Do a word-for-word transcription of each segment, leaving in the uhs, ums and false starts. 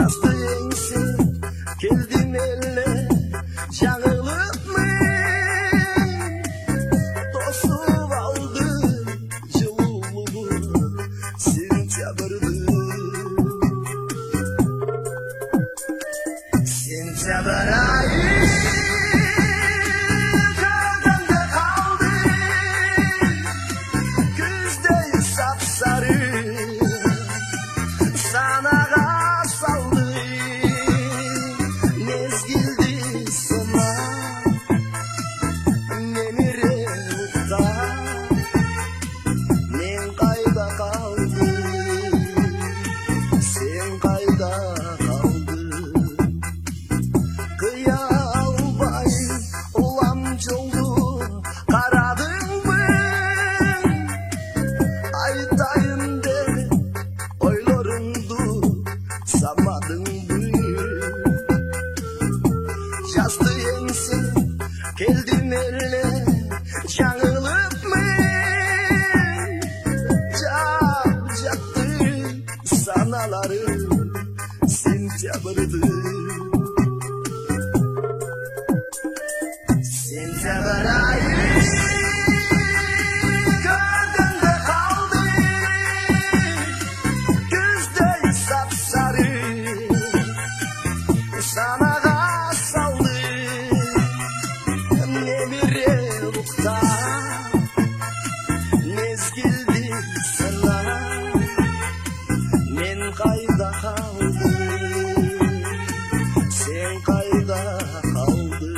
Жазды еңсе келдім еліне жаңылып мен тосып алды жылулығы сентябрьді. Сентябрь айы көңілде қалды, күздей сап-сары санаға салды. Мезгілді сынап немере ұқтап, мен қайда қалдым, сен қайда қалдың? Қия албай ұлам жолды қарадың ба? Айтайын деп ойларыңды самадың ба? Жазды еңсе келдім еліне жаңылып мен, жап жатты саналарым сентябрьді. Сентябрь айы көңілде қалды, күздей сап-сары санаға салды. Немере ұқтап, мезгілді сынап, мен қайда қалдым, сен қайда қалдың?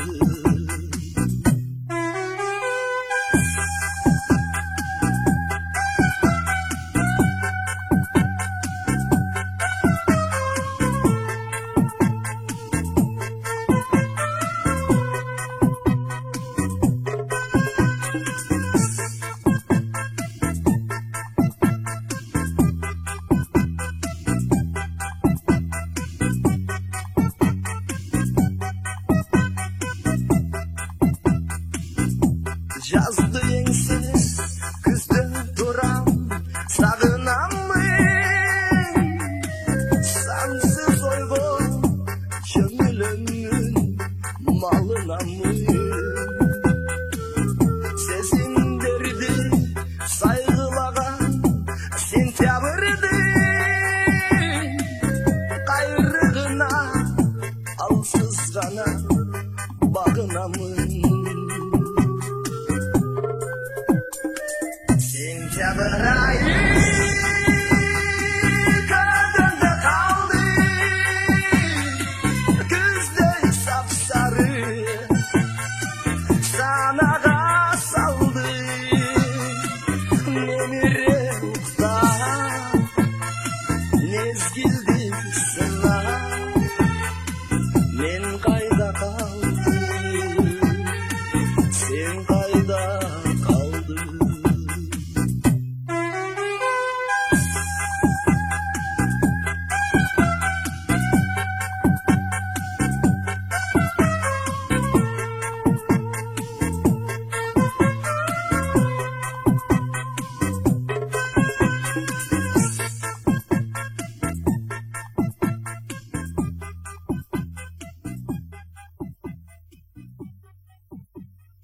Жазды еңсе күзді тұрам, сағынам мен, сансыз ойға көңілімнің малынамын. Сезімдерді сайғылаған сентябрьді қайрығына алсыз ғана бағынамын. Сентябрь айы көңілде қалды, күздей сап-сары санаға салды. Немере ұқтап, мезгілді сынап, мен қайда қалдым, сен қайда